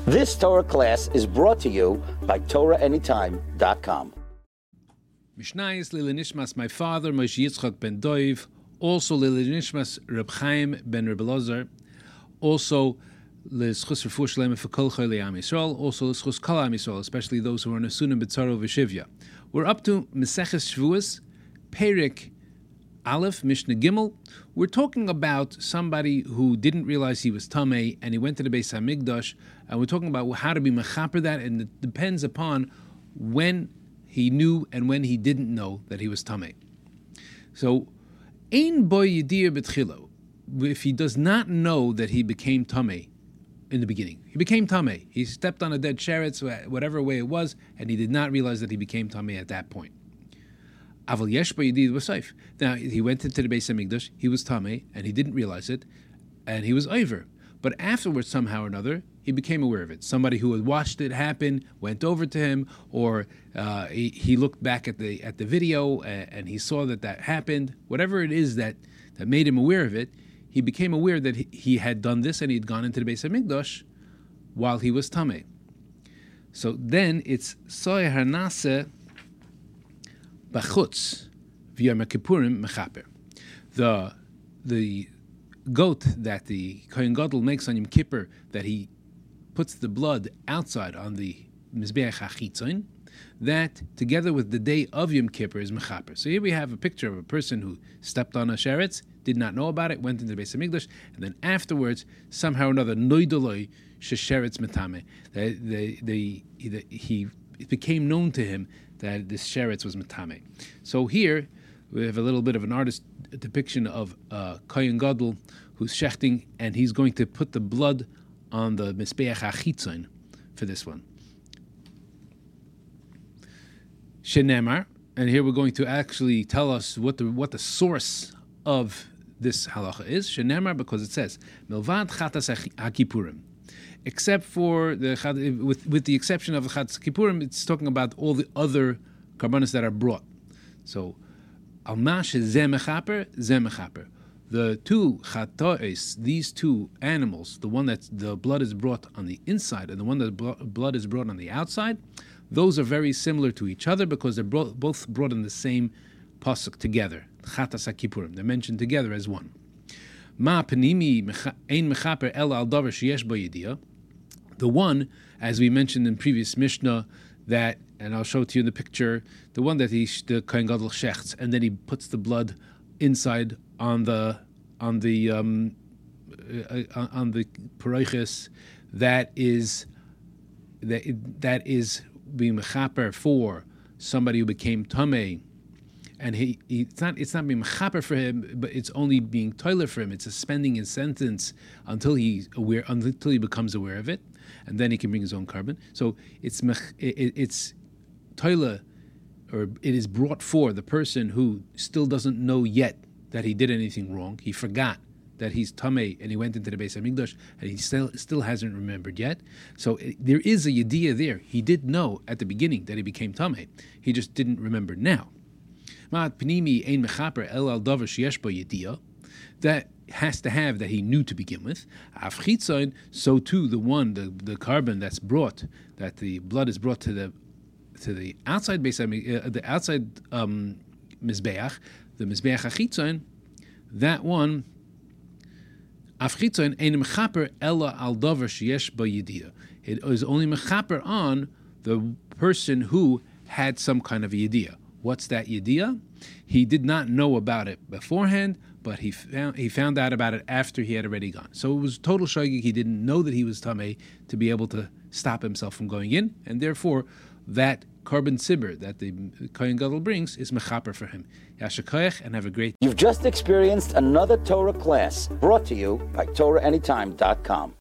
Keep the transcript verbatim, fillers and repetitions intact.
This Torah class is brought to you by Torah Anytime dot com. Mishnayos Lili Nishmas, my father, Moshe Yitzchak ben Doiv, also Lili Nishmas, Reb Chaim ben Reb Elazar, also L'Schus Refuah Shlema for Kol Chayei Am Yisrael, also L'Schus Kol Am Yisrael, especially those who are Nesunim B'Tzaro V'Shivya. We're up to Meseches Shavuos, Perik Aleph, Mishnah Gimel. We're talking about somebody who didn't realize he was Tamei and he went to the Beis HaMikdash, and we're talking about how to be mechaper that, and it depends upon when he knew and when he didn't know that he was Tamei. So, Ein Bo Yediyah B'Tchilo, if he does not know that he became Tamei in the beginning. He became Tamei. He stepped on a dead sheretz, whatever way it was, and he did not realize that he became Tamei at that point. Aval yesh bo yediyah b'seif. Now, he went into the Beis HaMikdash, he was Tamei, and he didn't realize it, and he was over. But afterwards, somehow or another, he became aware of it. Somebody who had watched it happen went over to him, or uh, he, he looked back at the at the video and, and he saw that that happened. Whatever it is that, that made him aware of it, he became aware that he, he had done this and he had gone into the Beis HaMikdash while he was Tamei. So then it's Soy Harnase Bachutz v'Yom Kippurim Mechaper. The the goat that the Kohen Gadol makes on Yom Kippur, that he puts the blood outside on the Mizbeach HaChitzon, that together with the day of Yom Kippur is Mechaper. So here we have a picture of a person who stepped on a sheretz, did not know about it, went into the Beis HaMikdash, and then afterwards, somehow or another, Noidoloi Shesheretz Metame. The, the, the, the, he, it became known to him that this sheretz was Metame. So here, we have a little bit of an artist depiction of uh, Kohen Gadol who's shechting, and he's going to put the blood on the Mizbeach HaChitzon for this one. Shenemar, and here we're going to actually tell us what the what the source of this halacha is. Shenemar, because it says Milvad Chatas HaKippurim, except for the with with the exception of the Chatas HaKippurim, it's talking about all the other karbanos that are brought. So Almash Zeh Mechaper, Zeh Mechaper. The two chatois, these two animals, the one that the blood is brought on the inside and the one that blood is brought on the outside, those are very similar to each other because they're both brought in the same pasuk together. Chatas HaKippurim. They're mentioned together as one. Ma panimi ein mechaper el al davar sheyesh bo yediyah. The one, as we mentioned in previous Mishnah, that, and I'll show it to you in the picture, the one that he, the Kohen Gadol shechts, and then he puts the blood inside on the on the um, uh, on the paroiches, that is that that is being mechaper for somebody who became tamei, and he, he it's not it's not being mechaper for him, but it's only being toiler for him. It's suspending his sentence until he's aware until he becomes aware of it, and then he can bring his own carbon. So it's it, it's toiler, or it is brought for the person who still doesn't know yet that he did anything wrong. He forgot that he's Tamei and he went into the Beis HaMikdash and he still still hasn't remembered yet. So it, there is a Yediyah there. He did know at the beginning that he became Tamei. He just didn't remember now. Ma'at Pnimi Ein Mechaper El Al Davar Sheyesh Bo Yediyah. That has to have that he knew to begin with. Av Chitzon, so too the one, the, the carbon that's brought, that the blood is brought to the to the outside Beis HaMikdash, uh, the outside um, Mizbeach, the Mizbeach HaChitzon, that one, Af Chitzon ein mechaper ella al davar sheyesh bo yediyah. It is only mechaper on the person who had some kind of a yediyah. What's that yediyah? He did not know about it beforehand, but he found he found out about it after he had already gone. So it was total shogeg. He didn't know that he was tamei to be able to stop himself from going in, and therefore that carbon sibur that the Kohen Gadol brings is mechaper for him. Yasher koach, and have a great. You've just experienced another Torah class brought to you by Torah Anytime dot com.